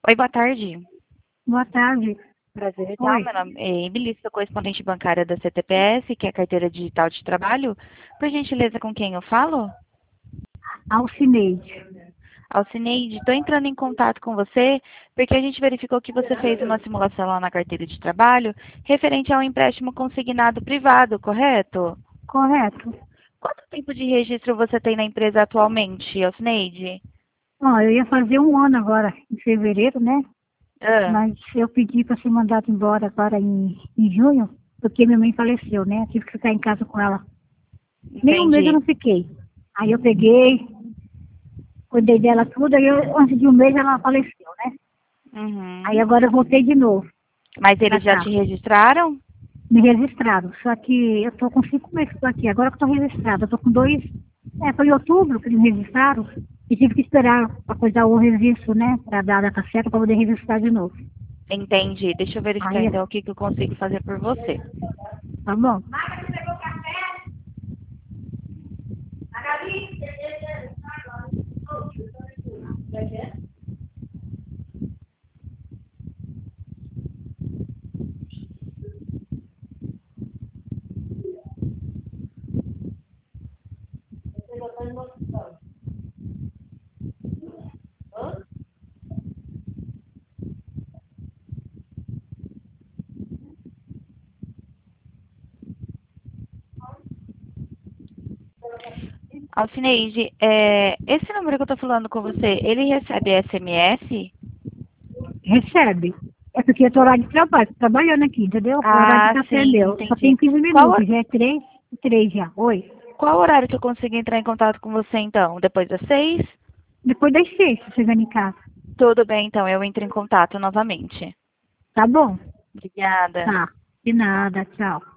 Oi, boa tarde. Boa tarde. Prazer, tá? Oi, Meu nome é Emily, sou correspondente bancária da CTPS, que é a Carteira Digital de Trabalho. Por gentileza, com quem eu falo? Alcineide. Alcineide, estou entrando em contato com você porque a gente verificou que você fez uma simulação lá na Carteira de Trabalho referente a um empréstimo consignado privado, correto? Correto. Quanto tempo de registro você tem na empresa atualmente, Alcineide? Ó, eu ia fazer um ano agora, em fevereiro, né? Ah, Mas eu pedi para ser mandado embora agora em junho, porque minha mãe faleceu, né? Eu tive que ficar em casa com ela. Nem um mês eu entendi. não fiquei. Aí eu peguei, cuidei dela tudo, antes de um mês ela faleceu, né? Aí Uhum. agora eu voltei de novo Mas pra eles já cá. te registraram? Me registraram. Só que eu tô com 5 meses que estou aqui. Agora que eu tô registrada. Eu tô com dois. Foi em outubro que eles me registraram. E tive que esperar para coisar o registro, né? Para dar a data certa para poder registrar de novo. Entendi. Deixa eu verificar Aí, então o que que eu consigo fazer por você. tá bom. Alcineide, esse número que eu tô falando com você, ele recebe SMS? Recebe. É porque eu tô horário de trabalho, tô trabalhando aqui, entendeu? O horário de Ah, café é sim, meu. Só entendi. tem 15 Qual, minutos, já é três já. Oi. qual horário que eu consigo entrar em contato com você então? Depois das 6? Depois das 6, chegando em casa. Tudo bem, então, eu entro em contato novamente. Tá bom? Obrigada. Tá. De nada, tchau.